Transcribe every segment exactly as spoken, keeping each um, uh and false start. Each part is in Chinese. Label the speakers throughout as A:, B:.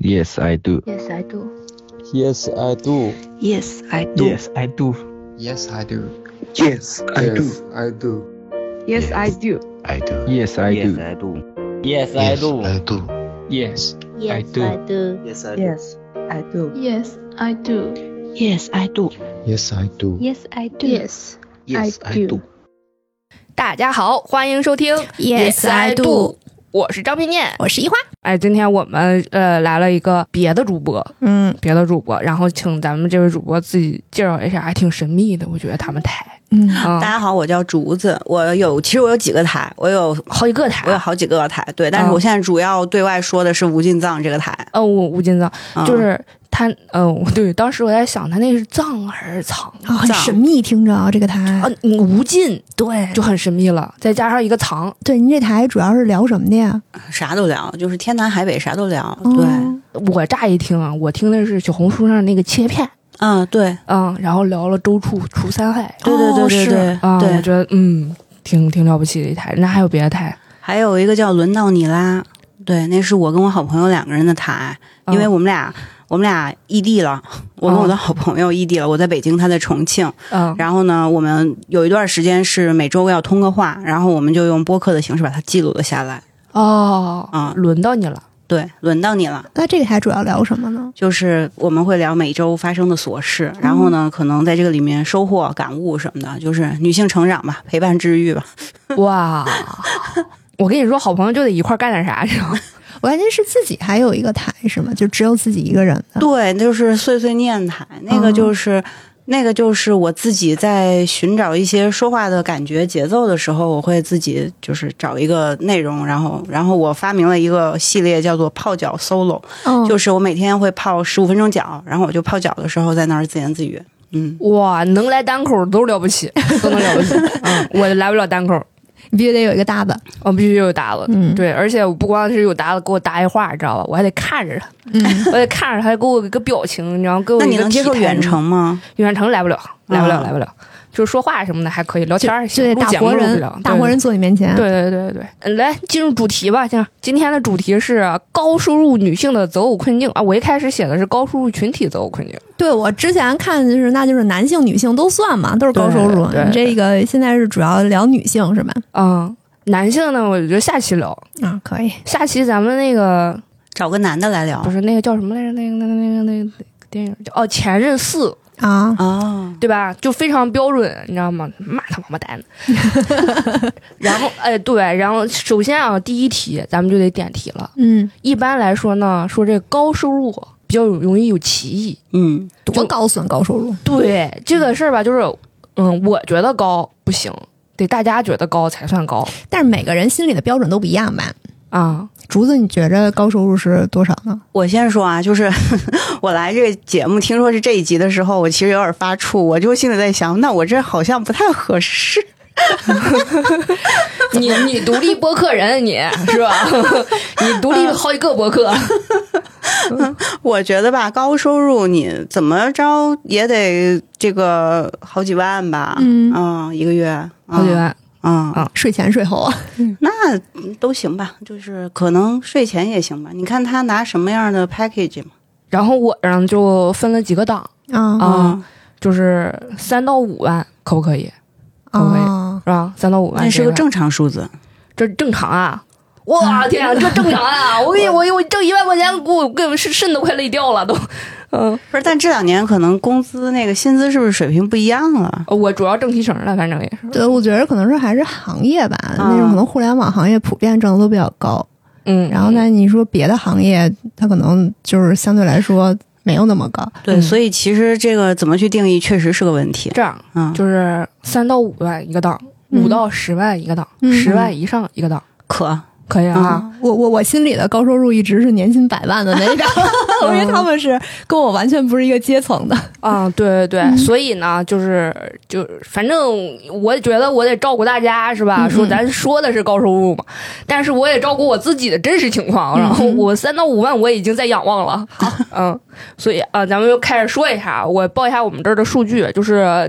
A: Yes, I do.
B: Yes, I do.
C: Yes, I do.
D: Yes, I do.
A: Yes, I do.
E: Yes, I do.
A: Yes, I do.
E: Yes, I do.
B: Yes, I do.
F: I do.
A: Yes, I do.
F: Yes, I do.
C: Yes, I do.
F: Yes, I
B: Yes,
F: do.
B: I do.
C: Yes, I do.
D: Yes, I do.
B: Yes, I do.
D: Yes, I do.
C: Yes, I do.
B: Yes, I do. Yes, I do.
G: 大家好，欢迎收听
D: Yes, I do。
G: 我是张平念，
D: 我是一花。
G: 哎，今天我们呃来了一个别的主播，
D: 嗯
G: 别的主播，然后请咱们这位主播自己介绍一下，还挺神秘的，我觉得他们台，
D: 嗯，
G: 嗯、
H: 大家好，我叫竹子，我有其实我有几个台，我有
G: 好几个台，
H: 我有好几个台，对，但是我现在主要对外说的是无尽藏这个台。
G: 哦，吴吴金藏，
H: 嗯
G: 就是他，嗯、对，当时我在想，他那是藏还是藏？
D: 啊，很
H: 藏
D: 神秘，听着啊，这个台
G: 啊，嗯无尽
D: 对
G: 就很神秘了，再加上一个藏，
D: 对，您这台主要是聊什么的呀？
H: 啥都聊，就是天南海北啥都聊。
D: 哦
H: 对，
G: 我乍一听啊，我听的是小红书上那个切片。
H: 嗯，对，
G: 嗯，然后聊了周处除三害，
H: 对对对对
D: 是
H: 对
G: 啊，
H: 对
G: 我觉得嗯，挺挺了不起的一台。那还有别的台？
H: 还有一个叫轮到你啦，对，那是我跟我好朋友两个人的台，因为我们俩、我们俩异地了，我跟我的好朋友异地了，我在北京，他在重庆。
G: 嗯，
H: 然后呢，我们有一段时间是每周要通个话，然后我们就用播客的形式把它记录了下来。
G: 哦，
H: 啊
G: 轮到你了。
H: 对，轮到你了。
D: 那这个台主要聊什么呢？
H: 就是我们会聊每周发生的琐事，然后呢，可能在这个里面收获、感悟什么的，就是女性成长吧，陪伴治愈吧。
G: 哇，我跟你说，好朋友就得一块儿干点啥，知道吗？
D: 我感觉是自己还有一个台是吗？就只有自己一个人的。
H: 对，就是碎碎念台，那个就是。那个就是我自己在寻找一些说话的感觉节奏的时候，我会自己就是找一个内容，然后然后我发明了一个系列叫做泡脚 solo，、
D: 嗯、
H: 就是我每天会泡十五分钟脚，然后我就泡脚的时候在那儿自言自语。嗯，
G: 哇，能来单口都了不起，都能了不起。嗯，我来不了单口。
D: 你必须得有一个搭子，
G: 我必须有搭子，
D: 嗯，
G: 对，而且我不光是有搭子给我搭一话，知道吧？我还得看着他，
D: 嗯，
G: 我得看着他，给我一个表情，然后给我一个。
H: 那你能接受远程吗？
G: 远程来不了，来不了，来不了。就是说话什么的还可以，聊天儿
D: 就得大活人，大活人坐你面前。
G: 对对对对对，来进入主题吧，行。今天的主题是高收入女性的择偶困境啊。我一开始写的是高收入群体择偶困境。
D: 对，我之前看就是那就是男性、女性都算嘛，都是高收入。你这个现在是主要聊女性是吧？
G: 嗯，男性呢，我觉得下期聊
D: 啊，可以。
G: 下期咱们那个
H: 找个男的来聊，
G: 不是那个叫什么来着？那个那个那个那个电影叫哦《前任四》。
D: 啊
H: 哦，
G: 对吧？就非常标准，你知道吗？骂他王八蛋。然后，哎，对，然后首先啊，第一题咱们就得点题了。
D: 嗯，
G: 一般来说呢，说这高收入比较容易有歧义。
H: 嗯，
D: 多高算高收入？
G: 对这个事儿吧，就是，嗯，我觉得高不行，得大家觉得高才算高。
D: 但是每个人心里的标准都不一样吧？
G: 啊，
D: 竹子，你觉着高收入是多少呢？
H: 我先说啊，就是我来这个节目，听说是这一集的时候，我其实有点发怵，我就心里在想，那我这好像不太合适。
G: 你你独立播客人，你是吧？你独立好几个播客。
H: 我觉得吧，高收入你怎么着也得这个好几万吧，
D: 嗯，
H: 嗯一个月
G: 好几万。
H: 嗯
D: 啊，税前税后啊，
H: 那都行吧，就是可能税前也行吧。你看他拿什么样的 package 嘛？
G: 然后我上就分了几个档
D: 啊
G: 啊，就是三到五万，可不可以？可不可以？
D: 啊、
G: 是吧？三到五万，
H: 那是个正常数字，
G: 这正常啊！哇天啊，这正常啊！我给你，我我挣一万块钱，给我给我肾肾都快累掉了都。嗯，
H: 不是，但这两年可能工资那个薪资是不是水平不一样了？
G: 我主要挣提成了，反正也是。
D: 对，我觉得可能是还是行业吧，啊、那种可能互联网行业普遍挣的都比较高。
G: 嗯，
D: 然后呢，你说别的行业，它可能就是相对来说没有那么高。
H: 对，嗯、所以其实这个怎么去定义，确实是个问题。
G: 这样，嗯，就是三到五万一个档，五、嗯、到十万一个档，十、嗯、万以上一个档，
H: 可。
G: 可以啊，
D: 嗯、我我我心里的高收入一直是年薪百万的那种，因为他们是跟我完全不是一个阶层的。
G: 啊，对对对，嗯、所以呢，就是就反正我觉得我得照顾大家是吧？嗯、说咱说的是高收入嘛，但是我也照顾我自己的真实情况。嗯、然后我三到五万我已经在仰望了，嗯，所以啊，咱们就开始说一下，我报一下我们这儿的数据，就是。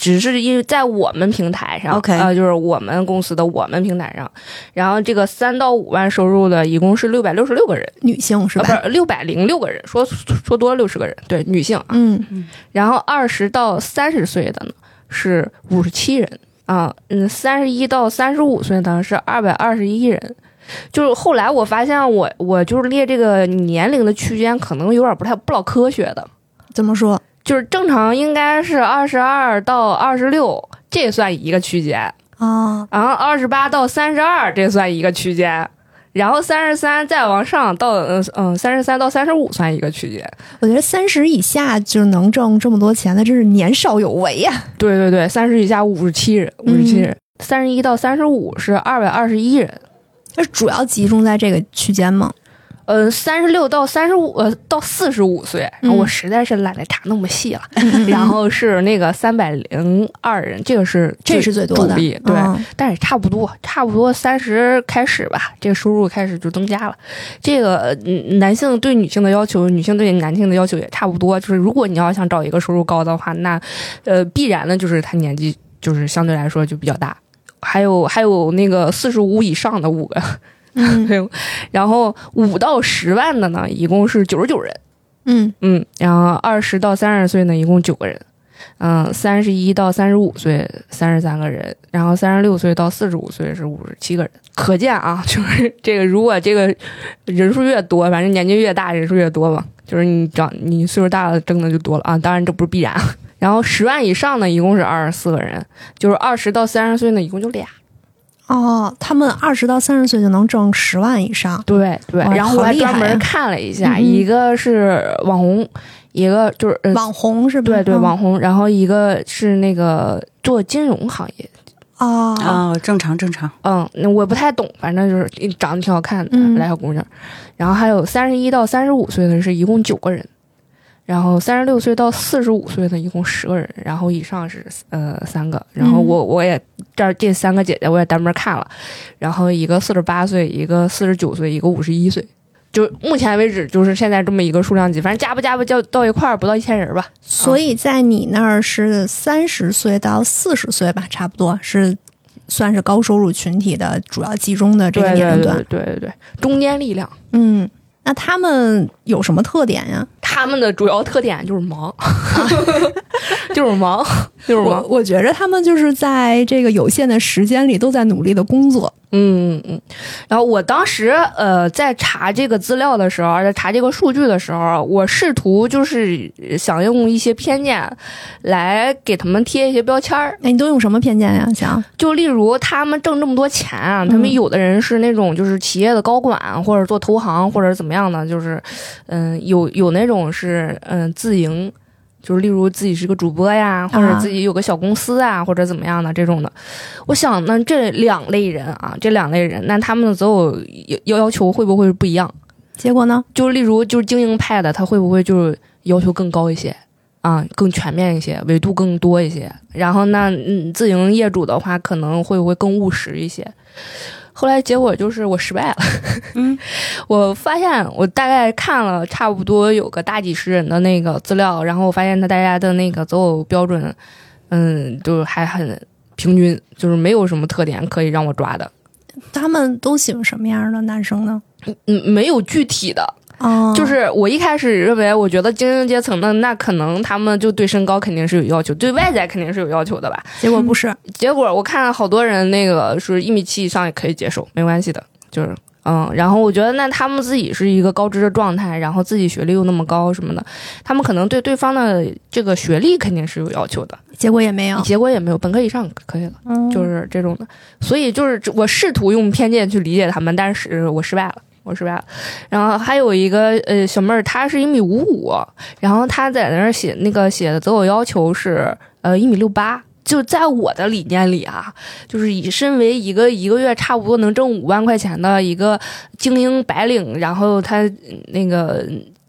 G: 只是因为在我们平台上
H: ，OK，
G: 呃，就是我们公司的我们平台上，然后这个三到五万收入的一共是六百六十六个人，
D: 女性是吧？
G: 啊、不是六百零六个人，说说多了六十个人，对，女性啊。
D: 嗯，
G: 然后二十到三十岁的呢是五十七人啊，嗯，三十一到三十五岁呢是二百二十一人。就是后来我发现我我就是列这个年龄的区间可能有点不太不老科学的。
D: 怎么说？
G: 就是正常应该是二十二到二十六，这算一个区间
D: 啊。
G: 然后二十八到三十二，这算一个区间。然后三十三再往上到嗯嗯三十三到三十五算一个区间。
D: 我觉得三十以下就能挣这么多钱的，真是年少有为呀、啊。
G: 对对对，三十以下五十七人，五十七人。三十一到三十五是二百二十一人。
D: 它主要集中在这个区间吗？
G: 呃，三十六到三十五，呃，到四十五岁，然后我实在是懒得查那么细了。嗯、然后是那个三百零二人，这个是
D: 这是最多的，
G: 对，嗯、但是也差不多，差不多三十开始吧，这个收入开始就增加了。这个男性对女性的要求，女性对男性的要求也差不多。就是如果你要想找一个收入高的话，那呃，必然的就是他年纪就是相对来说就比较大。还有还有那个四十五以上的五个。嗯，然后五到十万的呢，一共是九十九人，
D: 嗯
G: 嗯，然后二十到三十岁呢，一共九个人，嗯，三十一到三十五岁三十三个人，然后三十六岁到四十五岁是五十七个人。可见啊，就是这个，如果这个人数越多，反正年纪越大，人数越多嘛，就是你长你岁数大了，挣的就多了啊。当然这不是必然。然后十万以上呢，一共是二十四个人，就是二十到三十岁呢，一共就俩。
D: 哦，他们二十到三十岁就能挣十万以上，
G: 对对。然后我还专门看了一下，嗯、一个是网红，一个就是、呃、
D: 网红是吧？
G: 对对，网红。然后一个是那个做金融行业。
D: 哦
H: 哦，正常正常。
G: 嗯，我不太懂，反正就是长得挺好看的，
D: 嗯、
G: 来小姑娘。然后还有三十一到三十五岁的是一共九个人。然后三十六岁到四十五岁的一共十个人，然后以上是呃三个，然后我我也这儿这三个姐姐我也单门看了，然后一个四十八岁，一个四十九岁，一个五十一岁，就目前为止就是现在这么一个数量级，反正加不加不叫到一块儿不到一千人吧。
D: 所以在你那儿是三十岁到四十岁吧，差不多是算是高收入群体的主要集中的这个年龄段，
G: 对对对对对，中坚力量，
D: 嗯。那他们有什么特点呀？
G: 他们的主要特点就是忙，就是忙，就是忙。
D: 我我觉着他们就是在这个有限的时间里都在努力的工作。
G: 嗯嗯嗯。然后我当时呃在查这个资料的时候，在查这个数据的时候，我试图就是想用一些偏见来给他们贴一些标签儿。
D: 哎，你都用什么偏见呀？想
G: 就例如他们挣这么多钱啊，他们有的人是那种就是企业的高管，或者做投行，或者怎么样的，就是嗯、呃、有有那种是嗯、呃、自营。就是例如自己是个主播呀，或者自己有个小公司啊，或者怎么样的这种的。我想呢，这两类人啊，这两类人，那他们的择偶要要求会不会不一样？
D: 结果呢？
G: 就例如就是精英派的，他会不会就是要求更高一些啊，更全面一些，维度更多一些？然后那嗯，自营业主的话，可能会不会更务实一些？后来结果就是我失败了，嗯，我发现我大概看了差不多有个大几十人的那个资料，然后我发现他大家的那个择偶标准，嗯，就是还很平均，就是没有什么特点可以让我抓的。
D: 他们都喜欢什么样的男生呢？
G: 嗯，没有具体的。
D: 哦，
G: 就是我一开始认为，我觉得精英阶层的那可能他们就对身高肯定是有要求，对外在肯定是有要求的吧？
D: 结果不是，嗯、
G: 结果我看好多人那个是一米七以上也可以接受，没关系的，就是嗯。然后我觉得那他们自己是一个高知的状态，然后自己学历又那么高什么的，他们可能对对方的这个学历肯定是有要求的，
D: 结果也没有，
G: 结果也没有，本科以上可以了，
D: 嗯、
G: 就是这种的。所以就是我试图用偏见去理解他们，但是我失败了。我失败了，然后还有一个呃小妹儿，她是一米五五，然后她在那儿写那个写的择偶要求是呃一米六八，就在我的理念里啊，就是以身为一个一个月差不多能挣五万块钱的一个精英白领，然后她那个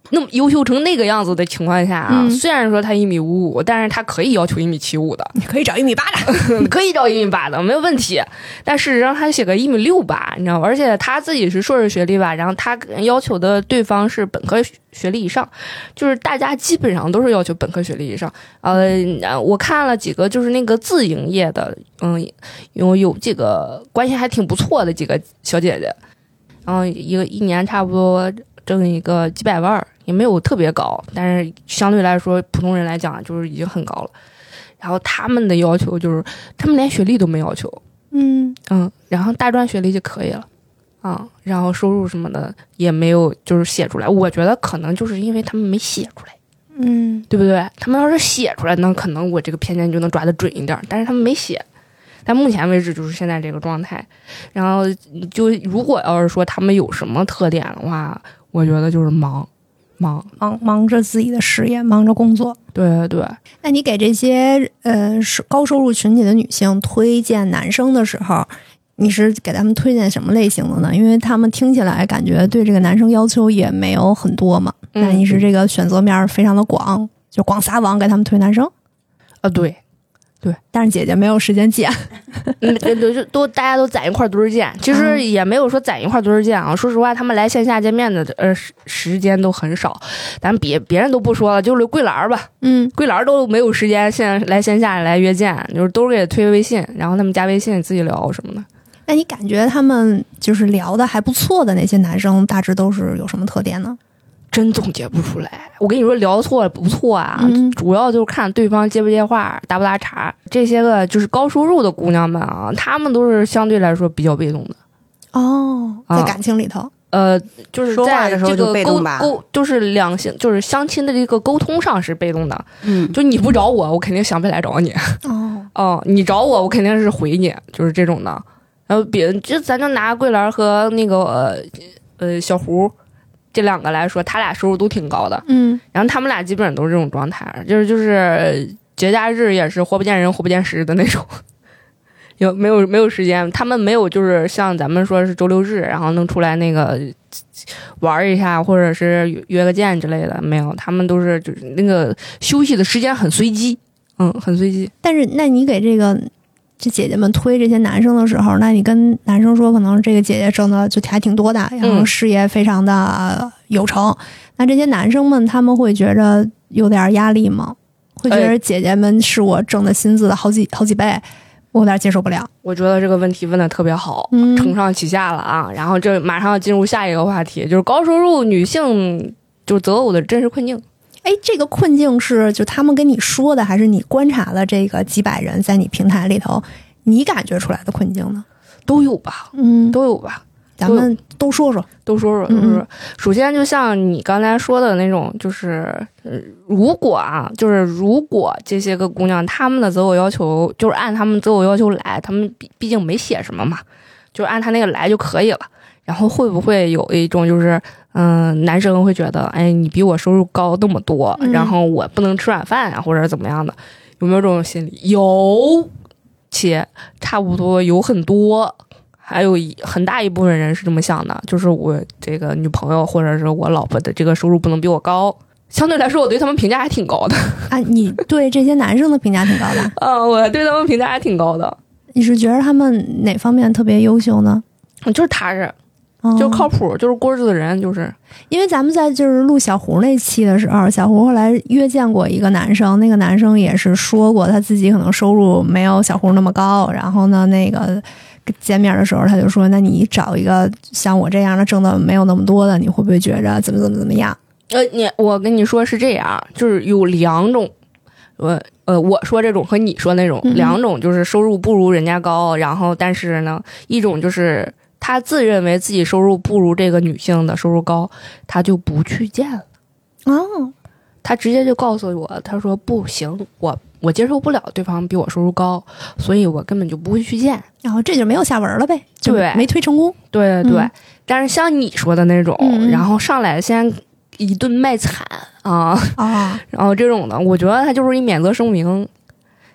G: 那么优秀成那个样子的情况下啊，
D: 嗯、
G: 虽然说他一米五五，但是他可以要求一米七五的，
D: 你可以找一米八的，
G: 可以找一米八的没有问题。但事实上他写个一米六八，你知道吗？而且他自己是硕士学历吧，然后他要求的对方是本科学历以上，就是大家基本上都是要求本科学历以上。呃，我看了几个就是那个自营业的，嗯，有有几个关系还挺不错的几个小姐姐，然后一个一年差不多挣一个几百万，也没有特别高，但是相对来说普通人来讲就是已经很高了。然后他们的要求就是他们连学历都没要求，
D: 嗯
G: 嗯，然后大专学历就可以了啊、嗯，然后收入什么的也没有就是写出来。我觉得可能就是因为他们没写出来，
D: 嗯，
G: 对不对？他们要是写出来，那可能我这个偏见就能抓得准一点，但是他们没写。但目前为止就是现在这个状态。然后就如果要是说他们有什么特点的话，我觉得就是忙忙
D: 忙忙着自己的事业，忙着工作。
G: 对对。
D: 那你给这些呃高收入群体的女性推荐男生的时候，你是给他们推荐什么类型的呢？因为他们听起来感觉对这个男生要求也没有很多嘛。
G: 嗯、
D: 那你是这个选择面非常的广，就广撒网给他们推男生？
G: 啊，对。对，
D: 但是姐姐没有时间见，
G: 嗯，对，就都大家都攒一块堆儿见，其实也没有说攒一块堆儿见啊。说实话，他们来线下见面的呃时间都很少，咱别别人都不说了，就是桂兰吧，
D: 嗯，
G: 桂兰都没有时间现在来线下来约见，就是都是给推微信，然后他们加微信自己聊什么的。
D: 那你感觉他们就是聊的还不错的那些男生，大致都是有什么特点呢？
G: 真总结不出来，我跟你说聊错了不错啊、
D: 嗯，
G: 主要就是看对方接不接话，搭不搭茬。这些个就是高收入的姑娘们啊，她们都是相对来说比较被动的。
D: 哦，在感情里头，
G: 啊、呃，就是在这个沟沟，就是两性，就是相亲的这个沟通上是被动的。
H: 嗯，
G: 就你不找我，我肯定想不来找你。
D: 哦，
G: 哦，你找我，我肯定是回你，就是这种的。然后别就咱就拿桂兰和那个呃呃小胡。这两个来说，他俩收入都挺高的，
D: 嗯，
G: 然后他们俩基本上都是这种状态，就是就是节假日也是活不见人活不见尸的那种，有没有没有时间？他们没有就是像咱们说是周六日，然后能出来那个玩一下，或者是约个见之类的，没有，他们都是就是那个休息的时间很随机，嗯，很随机。
D: 但是那你给这个。这姐姐们推这些男生的时候，那你跟男生说，可能这个姐姐挣的就还挺多的，然后事业非常的有成。嗯、那这些男生们他们会觉着有点压力吗？会觉得姐姐们是我挣的薪资的好几好几倍，我有点接受不了。
G: 我觉得这个问题问的特别好，
D: 嗯，
G: 承上启下了啊。然后这马上要进入下一个话题，就是高收入女性就择偶的真实困境。
D: 哎，这个困境是就他们跟你说的，还是你观察了这个几百人在你平台里头，你感觉出来的困境呢？
G: 都有吧，
D: 嗯，
G: 都有吧。
D: 咱们都说说，
G: 都说说，都说说。首先，就像你刚才说的那种，就是，呃，如果啊，就是如果这些个姑娘她们的择偶要求就是按她们择偶要求来，她们毕毕竟没写什么嘛，就按她那个来就可以了。然后会不会有一种就是，嗯、呃，男生会觉得，哎，你比我收入高那么多，
D: 嗯、
G: 然后我不能吃软饭啊，或者怎么样的，有没有这种心理？有，且差不多有很多。还有一很大一部分人是这么想的，就是我这个女朋友或者是我老婆的这个收入不能比我高，相对来说我对他们评价还挺高的
D: 啊。你对这些男生的评价挺高的
G: 啊？我对他们评价还挺高的。
D: 你是觉得他们哪方面特别优秀呢？
G: 就是踏实，就是靠谱，就是过日子的人。就是
D: 因为咱们在就是录小胡那期的时候，小胡后来约见过一个男生，那个男生也是说过他自己可能收入没有小胡那么高，然后呢那个见面的时候他就说，那你找一个像我这样的挣的没有那么多的，你会不会觉着怎么怎么怎么样？
G: 呃，你我跟你说是这样，就是有两种，呃呃，我说这种和你说那种、嗯、两种，就是收入不如人家高，然后但是呢，一种就是他自认为自己收入不如这个女性的收入高，他就不去见了。
D: 哦，他
G: 直接就告诉我，他说不行，我我接受不了对方比我收入高，所以我根本就不会去见。
D: 然后这就没有下文了呗，就没推成功。
G: 对对对、嗯，但是像你说的那种，
D: 嗯、
G: 然后上来先一顿卖惨啊
D: 啊，
G: 然后这种的，我觉得他就是一免责声明。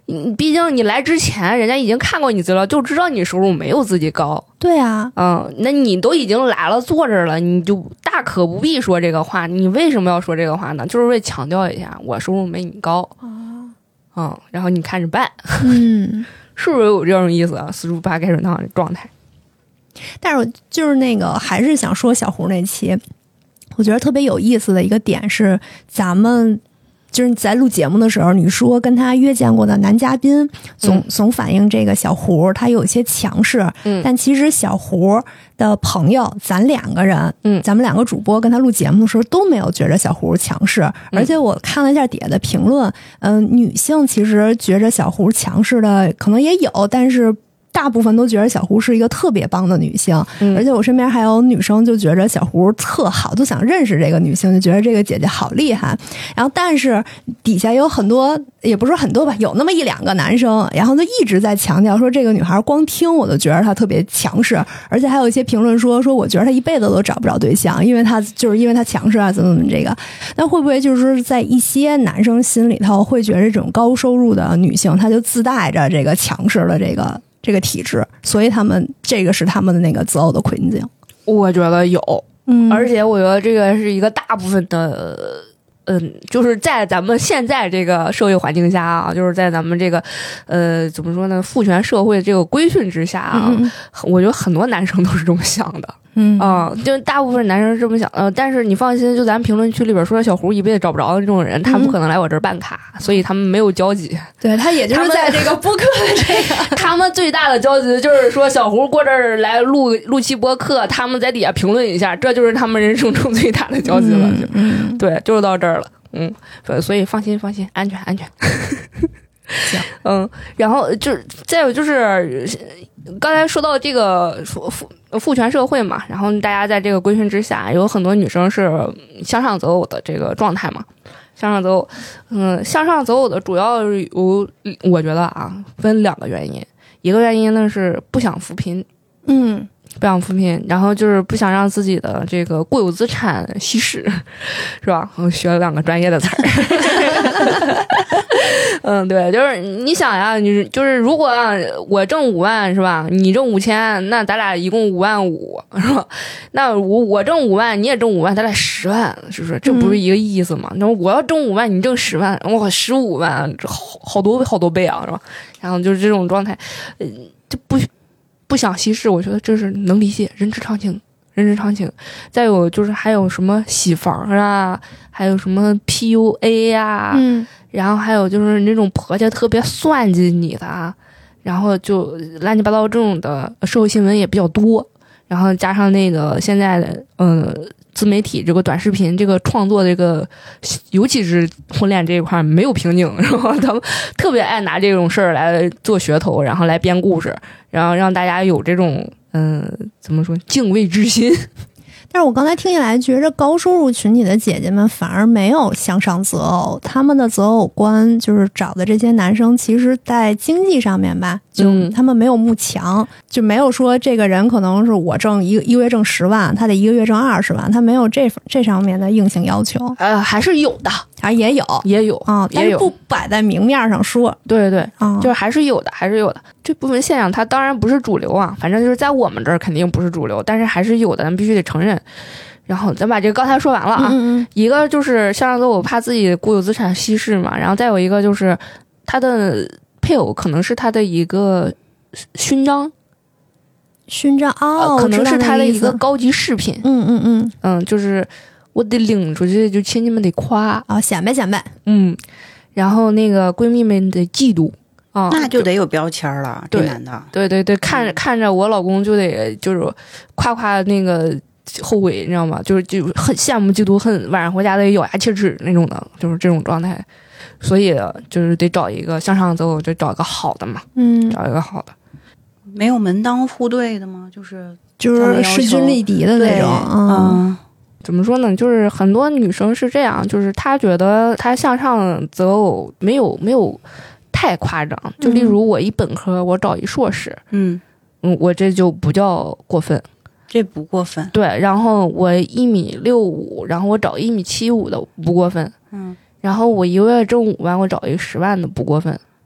G: 你毕竟你来之前，人家已经看过你资料，就知道你收入没有自己高。
D: 对啊，
G: 嗯，那你都已经来了，坐这儿了，你就大可不必说这个话。你为什么要说这个话呢？就是为强调一下，我收入没你高啊，嗯，然后你看着办，
D: 嗯，
G: 是不是有这种意思啊？四猪八盖水烫的状态。
D: 但是我就是那个，还是想说小胡那期，我觉得特别有意思的一个点是，咱们。就是在录节目的时候，你说跟他约见过的男嘉宾总、嗯、总反映这个小胡他有一些强势，嗯，但其实小胡的朋友，咱两个人，嗯，咱们两个主播跟他录节目的时候都没有觉着小胡强势，嗯、而且我看了一下底下的评论，嗯、呃，女性其实觉着小胡强势的可能也有，但是。大部分都觉得小胡是一个特别棒的女性，嗯、而且我身边还有女生就觉得小胡特好，都想认识这个女性，就觉得这个姐姐好厉害。然后，但是底下有很多，也不是很多吧，有那么一两个男生，然后就一直在强调说这个女孩光听我就觉得她特别强势，而且还有一些评论说说我觉得她一辈子都找不着对象，因为她就是因为她强势啊，怎么怎么这个。那会不会就是在一些男生心里头会觉得这种高收入的女性，她就自带着这个强势的这个？这个体质，所以他们这个是他们的那个择偶的困境。
G: 我觉得有，
D: 嗯，
G: 而且我觉得这个是一个大部分的，嗯，就是在咱们现在这个社会环境下啊，就是在咱们这个，呃，怎么说呢，父权社会这个规训之下啊，嗯、我觉得很多男生都是这么想的。嗯啊，就大部分男生这么想，呃，但是你放心，就咱评论区里边说小胡一辈子找不着的这种人，他不可能来我这儿办卡，嗯、所以他们没有交集。
D: 对他也就是在这个播客的这个，
G: 他们最大的交集就是说小胡过这儿来录录期播客，他们在底下评论一下，这就是他们人生中最大的交集了。
D: 嗯嗯、
G: 对，就是到这儿了。嗯，所以放心放心，安全安全。
D: 行，
G: 嗯，然后就再有就是刚才说到这个父父权社会嘛，然后大家在这个规训之下，有很多女生是向上择偶的这个状态嘛。向上择偶，嗯，向上择偶的主要有，我觉得啊，分两个原因，一个原因呢是不想扶贫，
D: 嗯。
G: 不想扶贫，然后就是不想让自己的这个固有资产稀释，是吧？我学了两个专业的词儿。嗯，对，就是你想呀，你就是如果我挣五万是吧？你挣五千，那咱俩一共五万五是吧？那我我挣五万，你也挣五万，咱俩十万，是不是？这不是一个意思吗？那、嗯、我要挣五万，你挣十万，哇，十五万，好好多好多倍啊，是吧？然后就是这种状态，呃，就不。不想稀释，我觉得这是能理解，人之常情，人之常情。再有就是还有什么洗房啊，还有什么 P U A 呀、啊，
D: 嗯，
G: 然后还有就是那种婆家特别算计你的，然后就乱七八糟这种的社会新闻也比较多，然后加上那个现在的呃自媒体这个短视频这个创作这个，尤其是婚恋这一块没有瓶颈，然后他们特别爱拿这种事儿来做噱头，然后来编故事，然后让大家有这种嗯、呃、怎么说敬畏之心。
D: 但是我刚才听起来觉着高收入群体的姐姐们反而没有向上择偶，他们的择偶观就是找的这些男生其实在经济上面吧，就他们没有慕强、嗯、就没有说这个人可能是我挣一个一个月挣十万，他得一个月挣二十万，他没有这这上面的硬性要求。
G: 呃，还是有的，
D: 啊也有
G: 也有
D: 啊、嗯，但是不摆在明面上说。
G: 对对对、
D: 嗯，
G: 就是还是有的，还是有的。这部分现象它当然不是主流啊，反正就是在我们这儿肯定不是主流，但是还是有的，咱必须得承认。然后咱把这个刚才说完了啊，
D: 嗯嗯
G: 一个就是向上择偶怕自己固有资产稀释嘛，然后再有一个就是他的配偶可能是他的一个勋章，
D: 勋章哦、
G: 呃，可能是他的一个高级饰品，
D: 嗯嗯嗯
G: 嗯，就是我得领出去，就亲戚们得夸
D: 啊、哦，显摆显摆，
G: 嗯，然后那个闺蜜们得嫉妒。啊、
H: 哦，那就得有标签了，这男的，
G: 对对对，看着看着我老公就得就是夸夸那个后悔，你知道吗？就是就很羡慕嫉妒恨，晚上回家得咬牙切齿那种的，就是这种状态。所以就是得找一个向上择偶，就找一个好的嘛，
D: 嗯，
G: 找一个好的。
H: 没有门当户对的吗？就是
D: 就是势均力敌的那种，嗯。
G: 怎么说呢？就是很多女生是这样，就是她觉得她向上择偶没有没有。太夸张，就例如我一本科，我找一硕士，
H: 嗯
G: 嗯，我这就不叫过分，
H: 这不过分。
G: 对，然后我一米六五，然后我找一米七五的不过分，
H: 嗯，
G: 然后我一个月挣五万，我找一十万的不过分，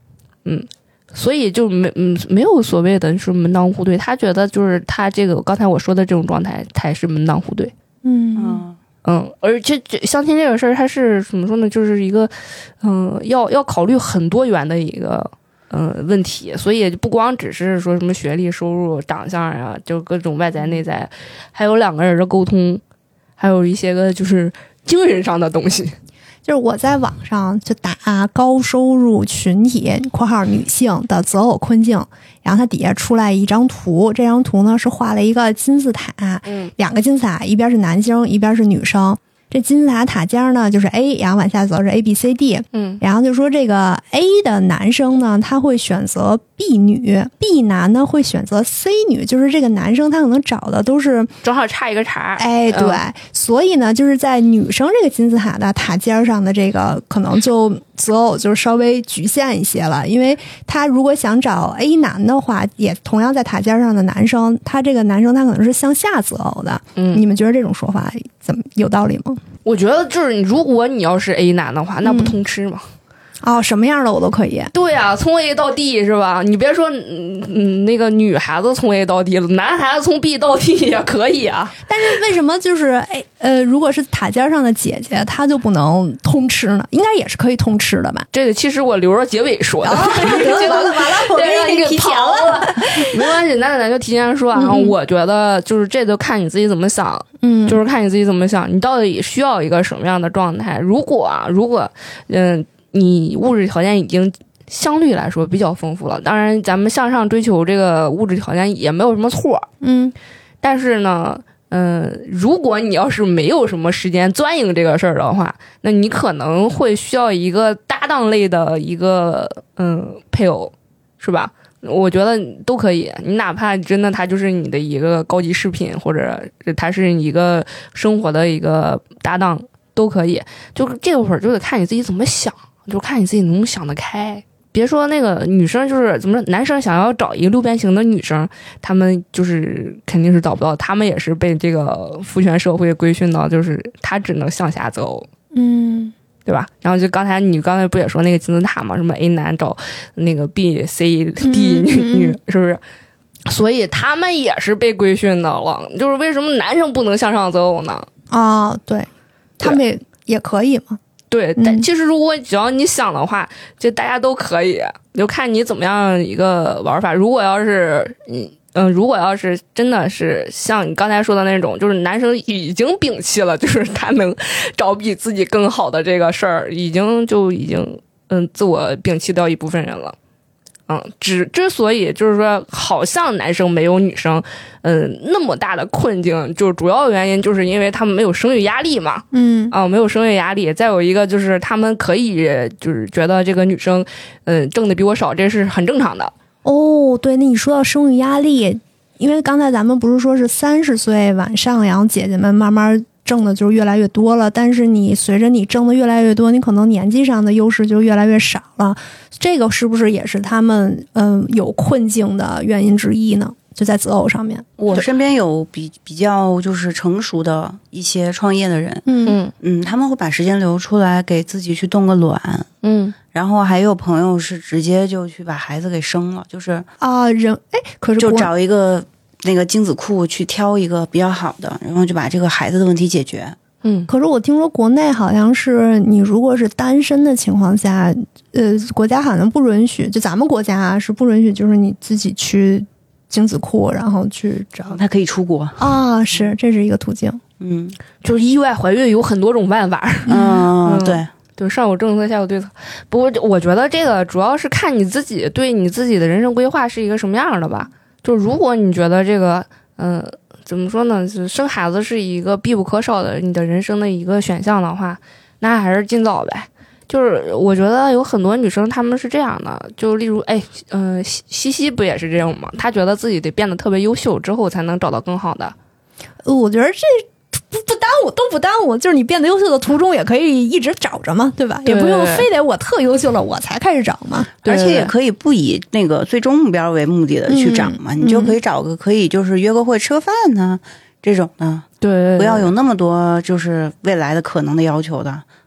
G: 嗯。所以就没嗯没有所谓的是门当户对，他觉得就是他这个刚才我说的这种状态才是门当户对。
D: 嗯
G: 嗯，而且这相亲这个事儿，它是怎么说呢？就是一个嗯、呃、要要考虑很多元的一个嗯、呃、问题，所以不光只是说什么学历、收入、长相啊，就各种外在内在，还有两个人的沟通，还有一些个就是精神上的东西。
D: 就是我在网上就打高收入群体（括号女性）的择偶困境，然后它底下出来一张图，这张图呢是画了一个金字塔，
G: 嗯，
D: 两个金字塔，一边是男生，一边是女生。这金字塔塔尖呢就是 A， 然后往下走是 A B C D，
G: 嗯，
D: 然后就说这个 A 的男生呢，他会选择 B 女 ，B 男呢会选择 C 女，就是这个男生他可能找的都是
G: 正好差一个茬，
D: 哎，对，嗯、所以呢，就是在女生这个金字塔的塔尖上的这个，可能就择偶就稍微局限一些了，因为他如果想找 A 男的话，也同样在塔尖上的男生，他这个男生他可能是向下择偶的。
G: 嗯，
D: 你们觉得这种说法怎么有道理吗？
G: 我觉得就是，如果你要是 A 男的话，那不通吃吗？
D: 嗯、哦，什么样的我都可以。
G: 对啊，从 A 到 D 是吧？你别说，嗯嗯，那个女孩子从 A 到 D 了，男孩子从 B 到 D 也可以啊。
D: 但是为什么就是哎呃，如果是塔尖上的姐姐，她就不能通吃呢？应该也是可以通吃的吧？
G: 这个其实我留着结尾说的。
D: 哦、得完了完了，我给你提前了。
G: 没关系，那咱就提前说啊。嗯、我觉得就是这就看你自己怎么想，
D: 嗯，
G: 就是看你自己怎么想，你到底需要一个什么样的状态？如果啊，如果嗯。你物质条件已经相对来说比较丰富了，当然咱们向上追求这个物质条件也没有什么错，
D: 嗯，
G: 但是呢，嗯、呃，如果你要是没有什么时间钻营这个事儿的话，那你可能会需要一个搭档类的一个嗯配偶，是吧？我觉得都可以，你哪怕真的他就是你的一个高级饰品，或者他是一个生活的一个搭档，都可以。就是这会儿就得看你自己怎么想。就看你自己能不能想得开，别说那个女生就是怎么说，男生想要找一个六边形的女生，他们就是肯定是找不到，他们也是被这个父权社会规训到，就是他只能向下择偶，
D: 嗯，
G: 对吧？然后就刚才你刚才不也说那个金字塔嘛，什么 A 男找那个 B C D 女、嗯、女，是不是？所以他们也是被规训的了，就是为什么男生不能向上择偶呢？
D: 啊、哦，对，他们也也可以嘛。
G: 对，但其实如果只要你想的话，就大家都可以，就看你怎么样一个玩法。如果要是嗯嗯，如果要是真的是像你刚才说的那种，就是男生已经摒弃了，就是他能找比自己更好的这个事儿，已经就已经嗯自我摒弃掉一部分人了。嗯，之之所以就是说，好像男生没有女生，嗯，那么大的困境，就是主要原因就是因为他们没有生育压力嘛，
D: 嗯，
G: 啊，没有生育压力。再有一个就是他们可以就是觉得这个女生，嗯，挣的比我少，这是很正常的。
D: 哦，对，那你说到生育压力，因为刚才咱们不是说是三十岁往上，然后姐姐们慢慢挣的就是越来越多了，但是你随着你挣的越来越多，你可能年纪上的优势就越来越少了，这个是不是也是他们嗯、呃、有困境的原因之一呢？就在择偶上面，
H: 我身边有比比较就是成熟的一些创业的人，
D: 嗯
H: 嗯，他们会把时间留出来给自己去冻个卵，
G: 嗯，
H: 然后还有朋友是直接就去把孩子给生了，就是
D: 啊人哎，可是
H: 就找一个那个精子库去挑一个比较好的，然后就把这个孩子的问题解决。
G: 嗯，
D: 可是我听说国内好像是你如果是单身的情况下，呃，国家好像不允许，就咱们国家啊是不允许，就是你自己去精子库，然后去找。
H: 他可以出国
D: 啊，是，这是一个途径。
H: 嗯，
G: 就是意外怀孕有很多种办法。
H: 嗯，嗯对。
G: 对，上有政策，下有对策。不过我觉得这个主要是看你自己对你自己的人生规划是一个什么样的吧。就如果你觉得这个，嗯、呃，怎么说呢？就生孩子是一个必不可少的你的人生的一个选项的话，那还是尽早呗。就是我觉得有很多女生她们是这样的，就例如，哎，嗯、呃，西西不也是这种吗？她觉得自己得变得特别优秀之后才能找到更好的。
D: 我觉得这。不不耽误，都不耽误，就是你变得优秀的途中也可以一直找着嘛，对吧？
G: 对
D: 也不用非得我特优秀了我才开始找嘛。
H: 而且也可以不以那个最终目标为目的的去找嘛，
D: 嗯、
H: 你就可以找个可以就是约个会吃个饭呢、啊、这种的，
G: 对，
H: 不要有那么多就是未来的可能的要求的。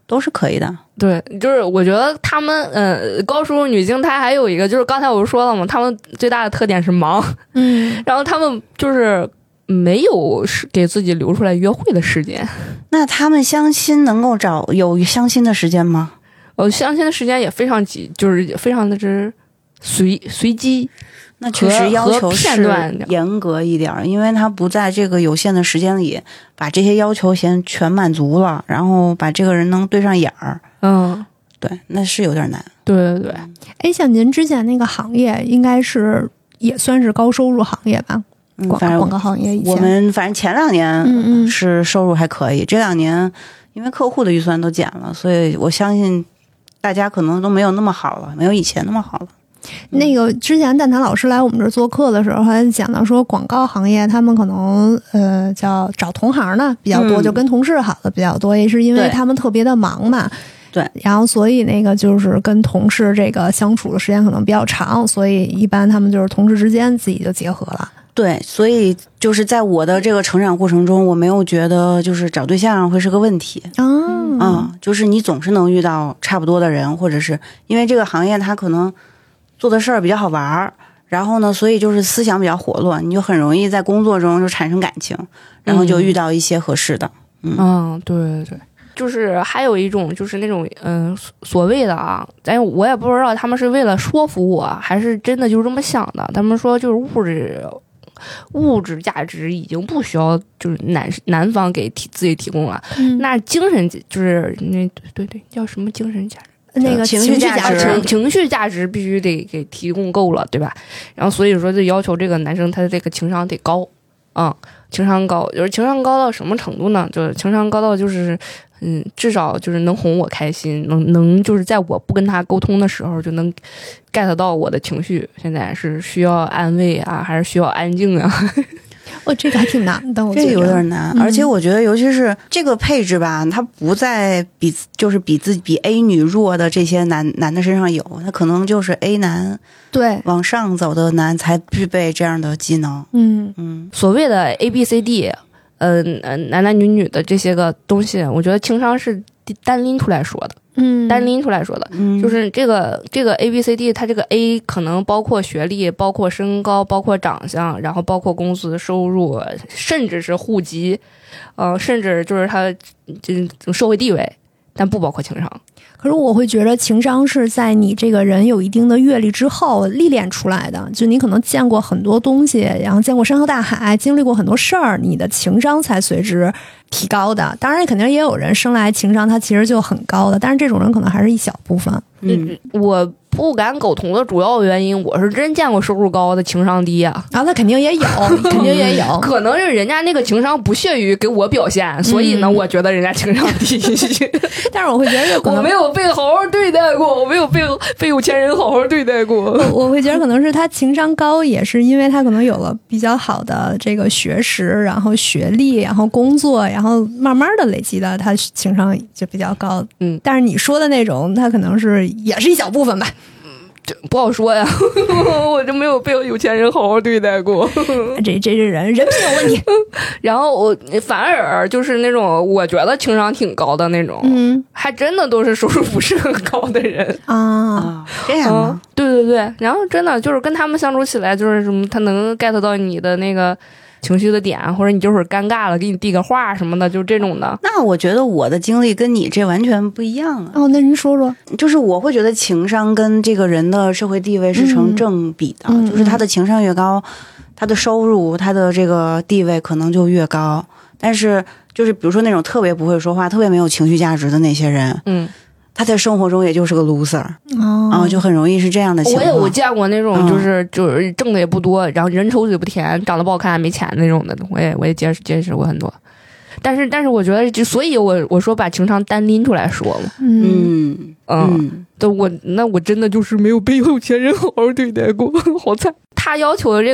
H: 都是可以的。
G: 对，就是我觉得他们，呃，高收入女性她还有一个，就是刚才我不说了嘛，她们最大的特点是忙，
D: 嗯，
G: 然后她们就是没有给自己留出来约会的时间。
H: 那他们相亲能够找有相亲的时间吗？
G: 呃，相亲的时间也非常急，就是非常的之随随机。
H: 那确实要求
G: 片段
H: 是严格一点，因为他不在这个有限的时间里把这些要求先全满足了，然后把这个人能对上眼儿。
G: 嗯，
H: 对，那是有点难。
G: 对对对。
D: 哎，像您之前那个行业，应该是也算是高收入行业吧？
H: 嗯，
D: 广
H: 反正
D: 广告行业以前，
H: 我们反正前两年
D: 嗯嗯
H: 是收入还可以，这两年因为客户的预算都减了，所以我相信大家可能都没有那么好了，没有以前那么好了。
D: 那个之前蛋挞老师来我们这儿做客的时候，还讲到说广告行业他们可能呃叫找同行的比较多，
H: 嗯、
D: 就跟同事好的比较多，也是因为他们特别的忙嘛。
H: 对，
D: 然后所以那个就是跟同事这个相处的时间可能比较长，所以一般他们就是同事之间自己就结合了。
H: 对，所以就是在我的这个成长过程中，我没有觉得就是找对象会是个问题啊、
D: 哦
H: 嗯，就是你总是能遇到差不多的人，或者是因为这个行业它可能做的事儿比较好玩儿，然后呢，所以就是思想比较活络，你就很容易在工作中就产生感情，然后就遇到一些合适的。嗯，
G: 嗯，对对对。就是还有一种就是那种嗯所谓的啊，但我也不知道他们是为了说服我，还是真的就是这么想的。他们说就是物质物质价值已经不需要就是男男方给提自己提供了，
D: 嗯、
G: 那精神就是那对对对叫什么精神价值？
D: 那个
H: 情
D: 绪
H: 价值
G: 情情绪价值必须得给提供够了，对吧？然后所以说就要求这个男生他的这个情商得高啊、嗯，情商高就是情商高到什么程度呢？就是情商高到就是嗯，至少就是能哄我开心，能能就是在我不跟他沟通的时候就能 get 到我的情绪。现在是需要安慰啊，还是需要安静啊？
D: 哦，这个还挺难的，我觉得
H: 这个有点难、
D: 嗯，
H: 而且我觉得，尤其是这个配置吧，它不在比就是比自己比 A 女弱的这些男男的身上有，他可能就是 A 男
D: 对
H: 往上走的男才具备这样的技能。
D: 嗯
H: 嗯，
G: 所谓的 A B C D， 呃，男男女女的这些个东西，我觉得情商是单拎出来说的。
D: 嗯，
G: 单拎出来说的，
H: 嗯，
G: 就是这个这个 A B C D， 它这个 A 可能包括学历，包括身高，包括长相，然后包括工资收入，甚至是户籍，呃，甚至就是他这社会地位，但不包括情商。
D: 可是我会觉得情商是在你这个人有一定的阅历之后历练出来的，就你可能见过很多东西，然后见过山河大海，经历过很多事儿，你的情商才随之提高的。当然肯定也有人生来情商他其实就很高的，但是这种人可能还是一小部分。
G: 嗯，我不敢苟同的主要原因，我是真见过收入高的情商低啊。
D: 啊，那肯定也有，肯定也有，
G: 可能是人家那个情商不屑于给我表现，所以呢，嗯、我觉得人家情商低。
D: 但是我会觉得可能
G: 我没有被好好对待过，我没有被被有钱人好好对待过。
D: 我我会觉得可能是他情商高，也是因为他可能有了比较好的这个学识，然后学历，然后工作，然后慢慢的累积的，他情商就比较高。
G: 嗯，
D: 但是你说的那种，他可能是也是一小部分吧。
G: 这不好说呀，我就没有被有钱人好好对待过。
D: 这这是人人品有问题。
G: 然后我反而就是那种我觉得情商挺高的那种，
D: 嗯，
G: 还真的都是收入不是很高的人
D: 啊，
H: 这样吗？
G: 嗯、对对对，然后真的就是跟他们相处起来，就是什么，他能 get 到你的那个情绪的点，或者你这会儿尴尬了，给你递个话什么的，就这种的。
H: 那我觉得我的经历跟你这完全不一样啊。
D: 哦，那您说说。
H: 就是我会觉得情商跟这个人的社会地位是成正比的，
D: 嗯、
H: 就是他的情商越高，他的收入，他的这个地位可能就越高。但是就是比如说那种特别不会说话、特别没有情绪价值的那些人，
G: 嗯。
H: 他在生活中也就是个 loser，
D: 哦、
H: 啊，就很容易是这样的情况。
G: 我也我见过那种就是、嗯、就是挣的也不多，然后人丑嘴不甜，长得不好看没钱那种的，我也我也见识见识过很多。但是但是我觉得就所以我我说把情商单拎出来说嘛，
H: 嗯
G: 嗯，嗯对我那我真的就是没有被有钱人好好对待过，好惨。他要求的这个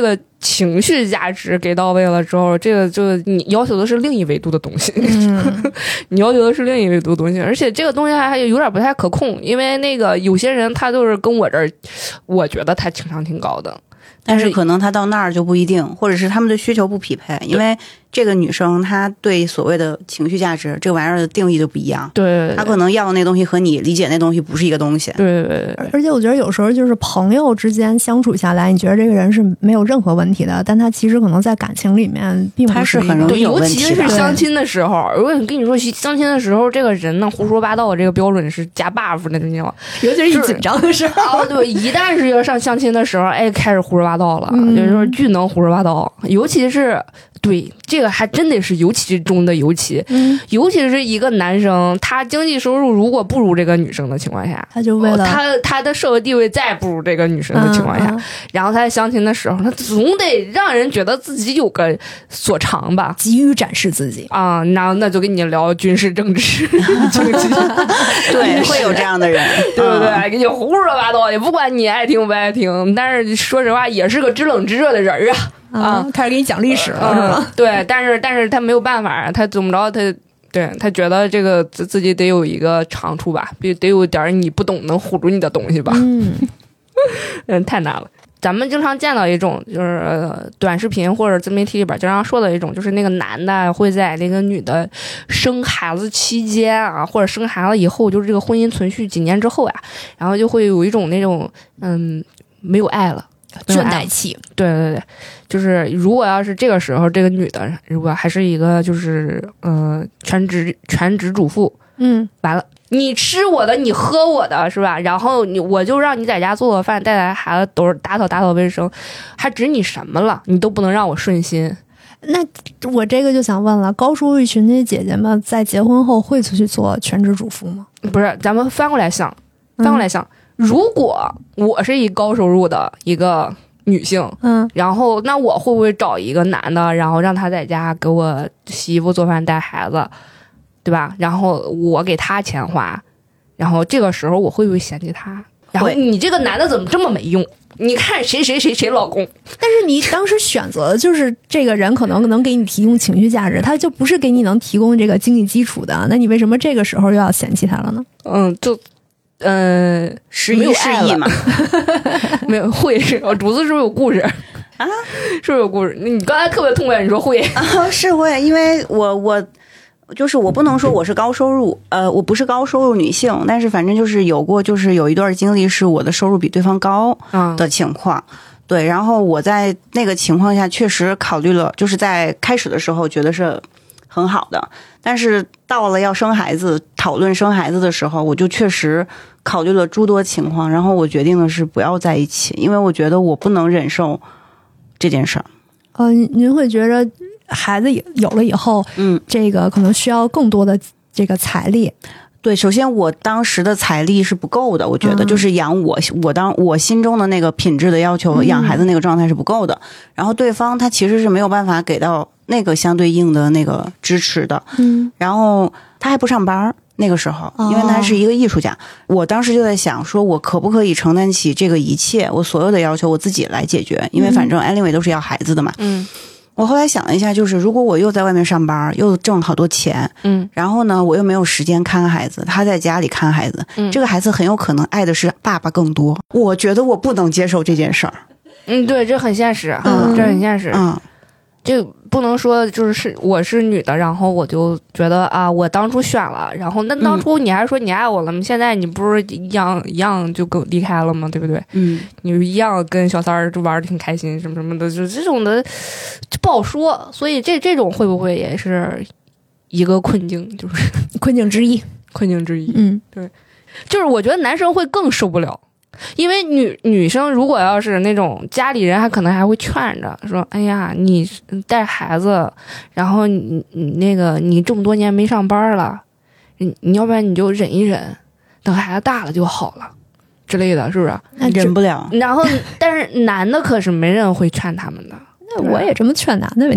G: 情绪价值给到位了之后，这个就你要求的是另一维度的东西，
D: 嗯、
G: 你要求的是另一维度的东西，而且这个东西还有点不太可控，因为那个有些人他就是跟我这儿，我觉得他情商挺高的。
H: 但是可能他到那儿就不一定，或者是他们的需求不匹配，因为这个女生她对所谓的情绪价值这个玩意儿的定义就不一样。
G: 对，
H: 她可能要的那东西和你理解那东西不是一个东西。
G: 对对对，
D: 而且我觉得有时候就是朋友之间相处下来，你觉得这个人是没有任何问题的，但他其实可能在感情里面并不是，
H: 他是很容易有问题的。
G: 尤其是相亲的时候，如果你跟你说相亲的时候，这个人呢胡说八道，这个标准是加 buff 的，你知道吗？
D: 尤其是一紧张的时候，
G: 哦，对，一旦是要上相亲的时候，哎，开始胡说八道了。
D: 嗯
G: 就是说巨能胡说八道，尤其是对这个还真得是尤其中的尤其，
D: 嗯、
G: 尤其是一个男生，他经济收入如果不如这个女生的情况下，
D: 他就为了、
G: 哦、他他的社会地位再不如这个女生的情况下，
D: 嗯嗯、
G: 然后他在相亲的时候，他总得让人觉得自己有个所长吧，
D: 急于展示自己
G: 啊，那那就跟你聊军事政治，经济，
H: 对，会有这样的人，
G: 对不对？嗯、给你胡说八道，也不管你爱听不爱听，但是说实话，也是个知冷知热的人啊。
D: 啊，开始给你讲历史了，
G: 嗯、
D: 是吧？
G: 对，但是但是他没有办法，他怎么着，他对他觉得这个自自己得有一个长处吧，得得有点你不懂能唬住你的东西吧。
D: 嗯，
G: 嗯，太难了。咱们经常见到一种，就是呃短视频或者自媒体里边经常说的一种，就是那个男的会在那个女的生孩子期间啊，或者生孩子以后，就是这个婚姻存续几年之后呀、啊，然后就会有一种那种嗯没有爱了。
D: 倦怠期，
G: 对对对，就是如果要是这个时候，这个女的如果还是一个就是呃全职全职主妇，
D: 嗯，
G: 完了，你吃我的，你喝我的，是吧？然后你我就让你在家做做饭，带带孩子，都是打扫打扫卫生，还指你什么了？你都不能让我顺心。
D: 那我这个就想问了，高收入群的姐姐们在结婚后会去做全职主妇吗？
G: 不是，咱们翻过来想，翻过来想。嗯，如果我是一高收入的一个女性，
D: 嗯，
G: 然后那我会不会找一个男的，然后让他在家给我洗衣服、做饭、带孩子，对吧？然后我给他钱花，然后这个时候我会不会嫌弃他？然后你这个男的怎么这么没用？你看谁谁谁谁老公？
D: 但是你当时选择的就是这个人可能能给你提供情绪价值，他就不是给你能提供这个经济基础的，那你为什么这个时候又要嫌弃他了呢？
G: 嗯，就。嗯、呃，
H: 失一失意嘛，
G: 没有会是，我竹子是不是有故事
H: 啊？
G: 是不是有故事？你刚才特别痛快，你说会
H: 啊？是会，因为我我就是我不能说我是高收入，呃，我不是高收入女性，但是反正就是有过，就是有一段经历是我的收入比对方高的情况。嗯，对，然后我在那个情况下确实考虑了，就是在开始的时候觉得是很好的，但是到了要生孩子、讨论生孩子的时候，我就确实考虑了诸多情况，然后我决定的是不要在一起，因为我觉得我不能忍受这件事儿。
D: 呃，您会觉得孩子有了以后，
H: 嗯，
D: 这个可能需要更多的这个财力。
H: 对，首先我当时的财力是不够的，我觉得就是养我、嗯、我当我心中的那个品质的要求，养孩子那个状态是不够的。嗯、然后对方他其实是没有办法给到那个相对应的那个支持的。
D: 嗯，
H: 然后他还不上班，那个时候，因为他是一个艺术家，哦、我当时就在想，说我可不可以承担起这个一切，我所有的要求我自己来解决，因为反正 anyway 都是要孩子的嘛。
G: 嗯。
H: 我后来想了一下，就是如果我又在外面上班，又挣好多钱，
G: 嗯，
H: 然后呢，我又没有时间看孩子，他在家里看孩子，
G: 嗯，
H: 这个孩子很有可能爱的是爸爸更多。我觉得我不能接受这件事儿。
G: 嗯，对，这很现实，嗯，这很现实，
H: 嗯。
G: 这不能说就是是我是女的，然后我就觉得啊，我当初选了，然后那当初你还说你爱我了吗？嗯、现在你不是一样一样就跟离开了吗？对不对？
H: 嗯，
G: 你一样跟小三儿就玩的挺开心，什么什么的，就这种的就不好说。所以这这种会不会也是一个困境？就是
D: 困境之一，
G: 困境之一。
D: 嗯，
G: 对，就是我觉得男生会更受不了。因为女女生如果要是那种家里人还可能还会劝着说，哎呀，你带孩子，然后你你那个你这么多年没上班了，你你要不然你就忍一忍，等孩子大了就好了之类的，是不是？
H: 忍不了。
G: 然后但是男的可是没人会劝他们的。
D: 那我也这么劝男的呗。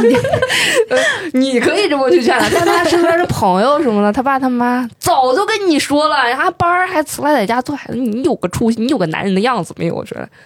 G: 你可以这么去劝他，但他身边的朋友什么的，他爸他妈早就跟你说了，他班还辞了在家做孩子，你有个出息，你有个男人的样子没有？我觉得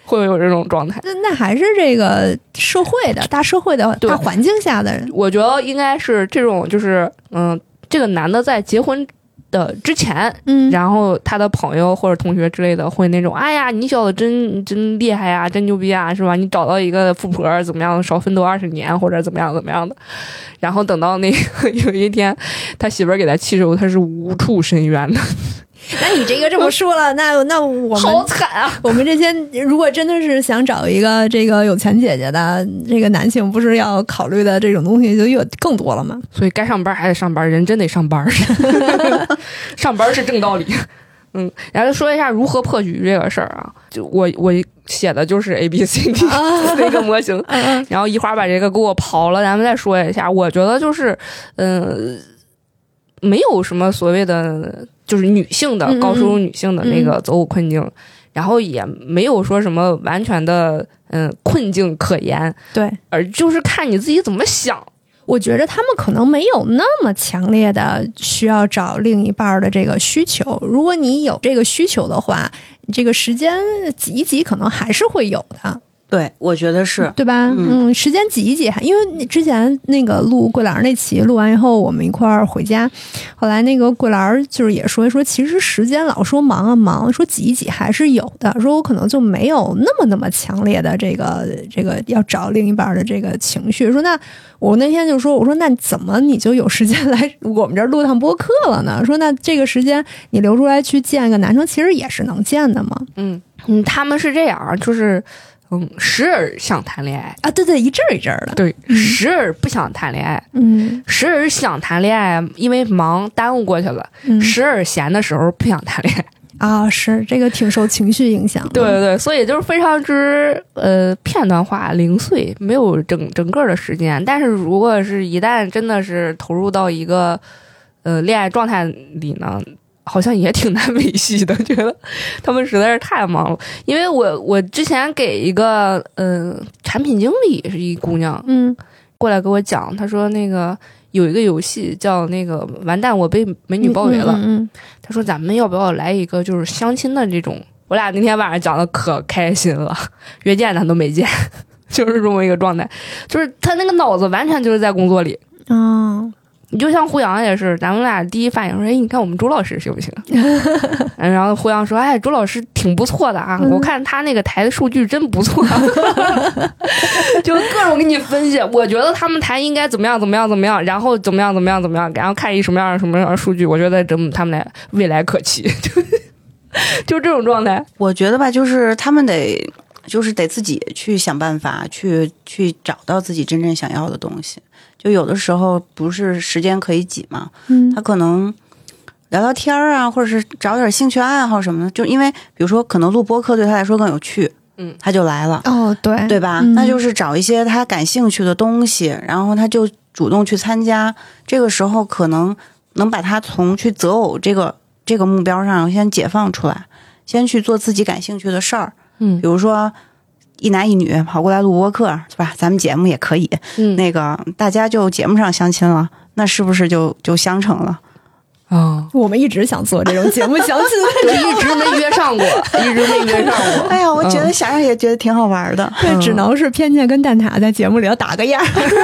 G: 会有这种状态。
D: 那那还是这个社会的大社会的大环境下的人，
G: 我觉得应该是这种，就是嗯，这个男的在结婚的之前，
D: 嗯，
G: 然后他的朋友或者同学之类的会那种，哎呀，你小子真真厉害呀，真牛逼啊，是吧？你找到一个富婆怎么样，少奋斗二十年或者怎么样怎么样的。然后等到那个有一天，他媳妇儿给他气的时候，他是无处申冤的。
D: 那你这个这么说了，那那我们
G: 好惨啊！
D: 我们这些如果真的是想找一个这个有钱姐姐的这个男性，不是要考虑的这种东西就有更多了吗？
G: 所以该上班还得上班，人真得上班，上班是正道理。嗯，然后说一下如何破局这个事儿啊，就我我写的就是 A B C D 那个模型，然后一会儿把这个给我刨了，咱们再说一下。我觉得就是，嗯、呃，没有什么所谓的就是女性的高收入女性的那个择偶困境，嗯嗯、然后也没有说什么完全的嗯困境可言，
D: 对，
G: 而就是看你自己怎么想。
D: 我觉得他们可能没有那么强烈的需要找另一半的这个需求。如果你有这个需求的话，这个时间挤一挤可能还是会有的。
H: 对，我觉得是，
D: 对吧？嗯，嗯时间挤一挤，因为之前那个录桂兰那期录完以后，我们一块儿回家，后来那个桂兰就是也说说，其实时间老说忙啊忙，说挤一挤还是有的，说我可能就没有那么那么强烈的这个这个要找另一半的这个情绪。说那我那天就说，我说那怎么你就有时间来我们这儿录趟播客了呢？说那这个时间你留出来去见一个男生，其实也是能见的嘛。
G: 嗯嗯，他们是这样，就是。嗯，时而想谈恋爱
D: 啊，对对，一阵儿一阵儿的。
G: 对，嗯、时而不想谈恋爱，
D: 嗯，
G: 时而想谈恋爱，因为忙耽误过去了。嗯，时而闲的时候不想谈恋爱
D: 啊，是这个挺受情绪影响的。
G: 对对对，所以就是非常之呃片段化、零碎，没有整整个的时间。但是如果是一旦真的是投入到一个呃恋爱状态里呢？好像也挺难维系的，觉得他们实在是太忙了。因为我我之前给一个呃产品经理是一姑娘，
D: 嗯，
G: 过来给我讲，她说那个有一个游戏叫那个完蛋我被美女包围了，
D: 嗯嗯嗯、
G: 她说咱们要不要来一个就是相亲的这种？我俩那天晚上讲的可开心了，约见她都没见，就是这么一个状态，就是她那个脑子完全就是在工作里，
D: 嗯。
G: 你就像胡杨也是，咱们俩第一反应说，哎，你看我们周老师行不行？然后胡杨说，哎，周老师挺不错的啊，嗯、我看他那个台的数据真不错，就各种给你分析。我觉得他们台应该怎么样怎么样怎么样，然后怎么样怎么样怎么样，然后看一什么样什么样的数据，我觉得这他们俩未来可期，就就这种状态。
H: 我觉得吧，就是他们得。就是得自己去想办法，去去找到自己真正想要的东西。就有的时候不是时间可以挤嘛，
D: 嗯，
H: 他可能聊聊天啊，或者是找点兴趣爱好什么的。就因为比如说，可能录播客对他来说更有趣，
G: 嗯，
H: 他就来了。
D: 哦，对，
H: 对吧？
D: 嗯、
H: 那就是找一些他感兴趣的东西，然后他就主动去参加。这个时候可能能把他从去择偶这个这个目标上先解放出来，先去做自己感兴趣的事儿。
G: 嗯，
H: 比如说一男一女跑过来录播客，是吧？咱们节目也可以，
G: 嗯，
H: 那个大家就节目上相亲了，那是不是就就相成了？
G: 啊、
D: 哦，我们一直想做这种节目相亲，
G: 就一直没约上过，一直没约上过。
H: 哎呀，我觉得想想也觉得挺好玩的。
D: 对、嗯，只能是偏见跟蛋挞在节目里要打个样。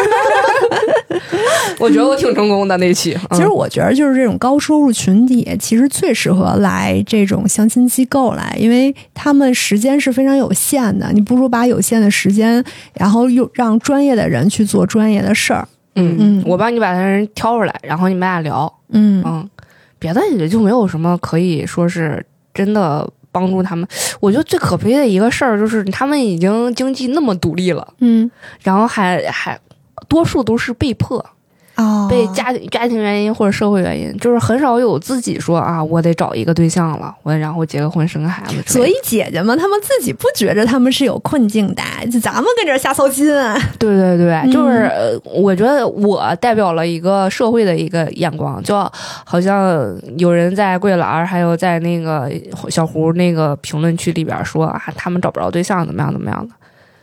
G: 我觉得我挺成功的那期。
D: 嗯、其实我觉得就是这种高收入群体，其实最适合来这种相亲机构来，因为他们时间是非常有限的，你不如把有限的时间，然后又让专业的人去做专业的事儿。
G: 嗯嗯，我帮你把他人挑出来，然后你们俩聊。
D: 嗯
G: 嗯，别的也就没有什么可以说是真的帮助他们。我觉得最可悲的一个事儿就是他们已经经济那么独立了，
D: 嗯，
G: 然后还还多数都是被迫。
D: 哦，
G: 被家家庭原因或者社会原因，就是很少有自己说啊，我得找一个对象了，我然后结个婚生个孩子。
D: 所以姐姐们她们自己不觉着他们是有困境的，就咱们跟这儿瞎操心啊。
G: 对对对，
D: 嗯、
G: 就是、呃、我觉得我代表了一个社会的一个眼光，就好像有人在桂兰还有在那个小胡那个评论区里边说啊，他们找不着对象怎么样怎么样的。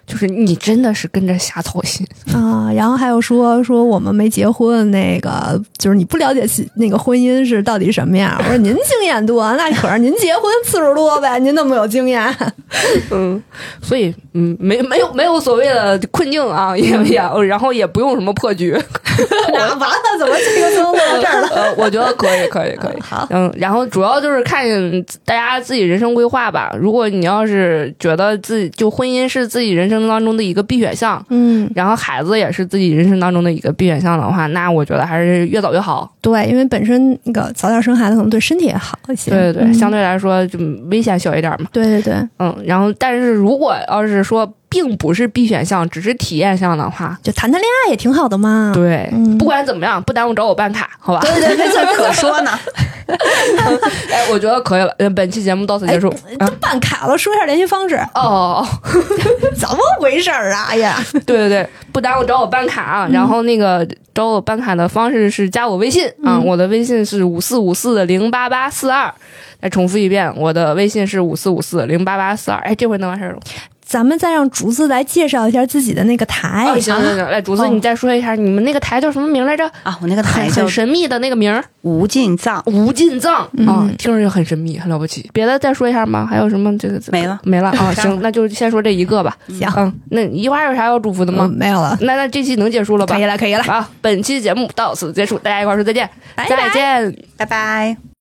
G: 就是你真的是跟着瞎操心
D: 啊。然后还有说说我们没结婚，那个就是你不了解那个婚姻是到底什么样。我说您经验多，那可是您结婚次数多呗，您那么有经验。
G: 嗯，所以嗯，没没有没有所谓的困境啊，也也，然后也不用什么破局。
D: 完了，怎么这个最后落到这儿了？
G: 呃，我觉得可以，可以，可以。
D: 好，
G: 嗯，然后主要就是看大家自己人生规划吧。如果你要是觉得自己就婚姻是自己人生当中的一个必选项，
D: 嗯，
G: 然后孩子也是自己人生当中的一个必选项的话，那我觉得还是越早越好。
D: 对，因为本身那个早点生孩子可能对身体也好一些。
G: 对对对，
D: 嗯、
G: 相对来说就危险小一点嘛。
D: 对对对，
G: 嗯，然后但是如果要是说并不是必选项，只是体验项的话，
D: 就谈谈恋爱也挺好的嘛。
G: 对，
D: 嗯、
G: 不管怎么样，不耽误找我办卡，好吧？
D: 对对对，这可说呢。
G: 哎，我觉得可以了。本期节目到此结束。
D: 都办卡了，说一下联系方式。
G: 哦，
D: 怎么回事儿啊？哎呀，
G: 对对对，不耽误找我办卡啊。
D: 嗯、
G: 然后那个找我办卡的方式是加我微信、嗯、啊，我的微信是五四五四零八八四二。再重复一遍，我的微信是五四五四零八八四二。哎，这回能完事儿了。
D: 咱们再让竹子来介绍一下自己的那个台。
G: 哦、行行行，来，竹子、哦，你再说一下你们那个台叫什么名来着？
H: 啊，我那个台叫
G: 很神秘的那个名，
H: 无尽藏。
G: 无尽藏、
D: 嗯、
G: 啊，听着就很神秘，很了不起。别的再说一下吗？还有什么？这个
H: 没了，
G: 没了啊。行，那就先说这一个吧。
D: 行，
G: 嗯，那一花有啥要祝福的吗？
D: 嗯、没有了。
G: 那那这期能结束了吧？
D: 可以了，可以了。
G: 好，本期节目到此结束，大家一块儿说再见，
D: 拜拜
G: 再见，
H: 拜拜。